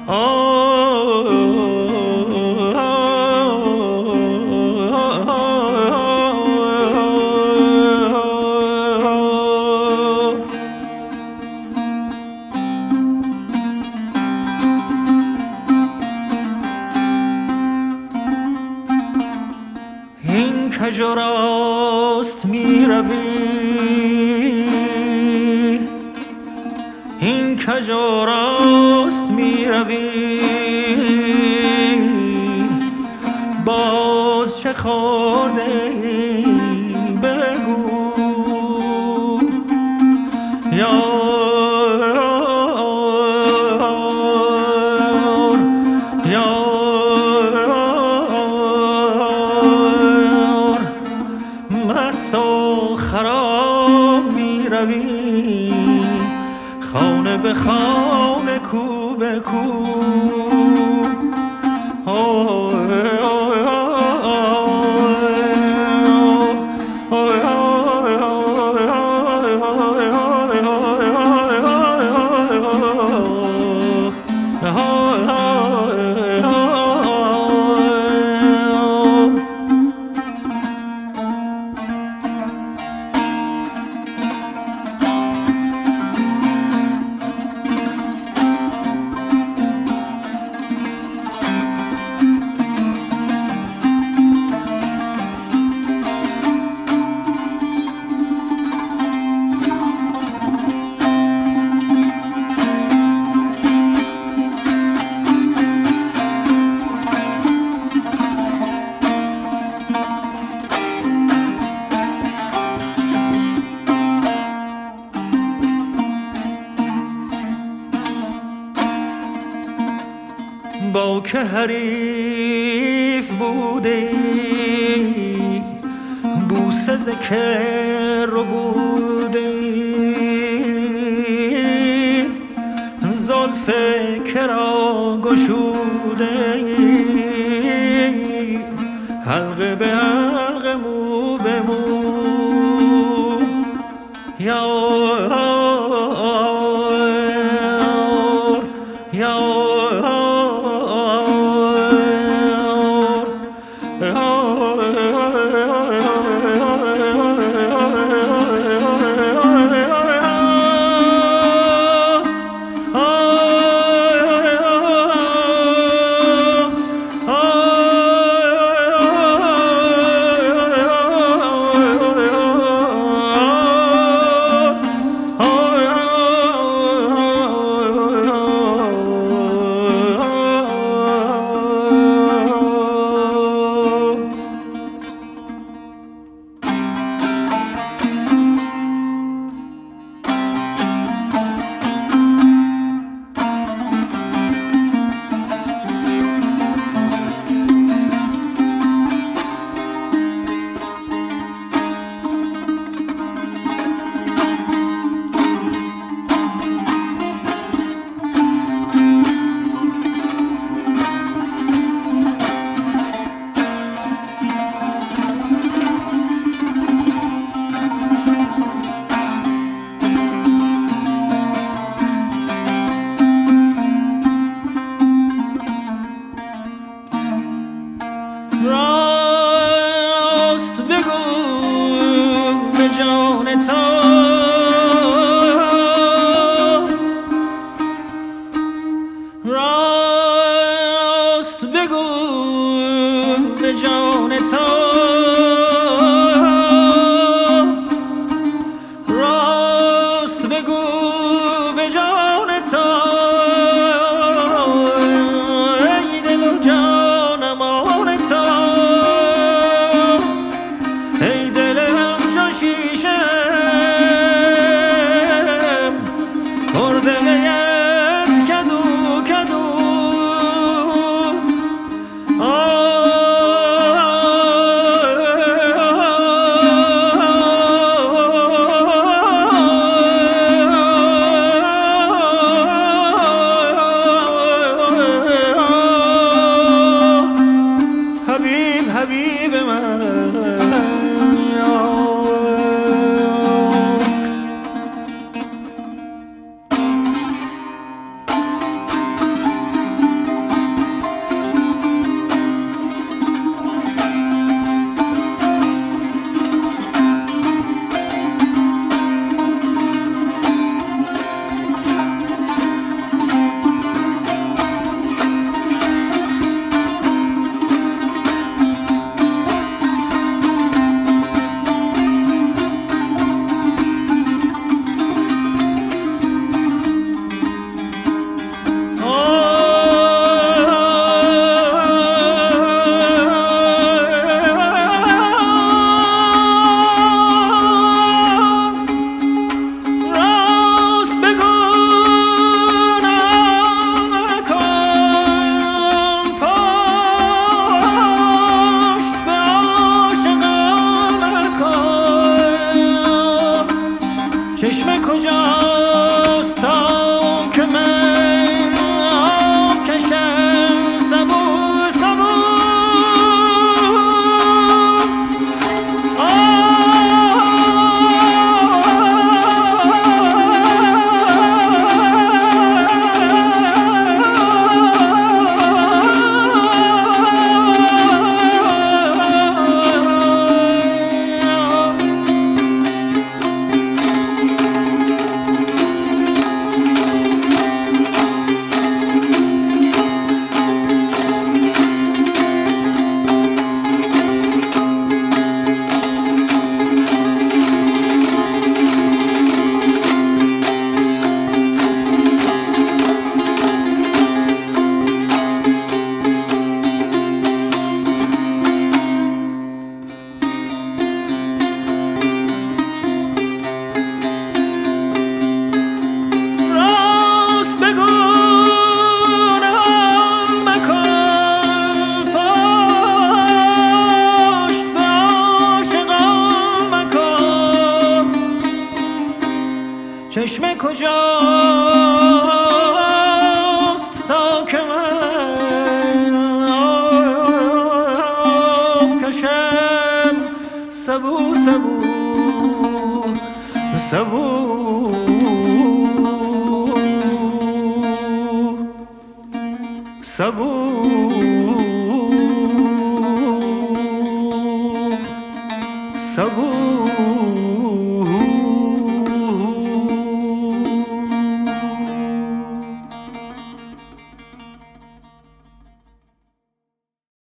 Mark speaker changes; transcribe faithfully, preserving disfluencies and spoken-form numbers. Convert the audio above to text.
Speaker 1: این کجا راست می روی، این کجا راست می روی، باز چه خورده ای بگو یار یار، مست و خراب می روی، خانه به خانه کو به کو. با که حریف بوده بوسه ذکر رو بوده، زلف کرا گشوده، حلقه به حلقه مو به مو یار یار. راست بگو به جان تو، راست بگو به جان تو، راست بگو به جان تو، ای دل و جانم آن تو، ای دلم چو شیشم خورده از کدو کدو. که من آب کشم سبو سبو سبو سبو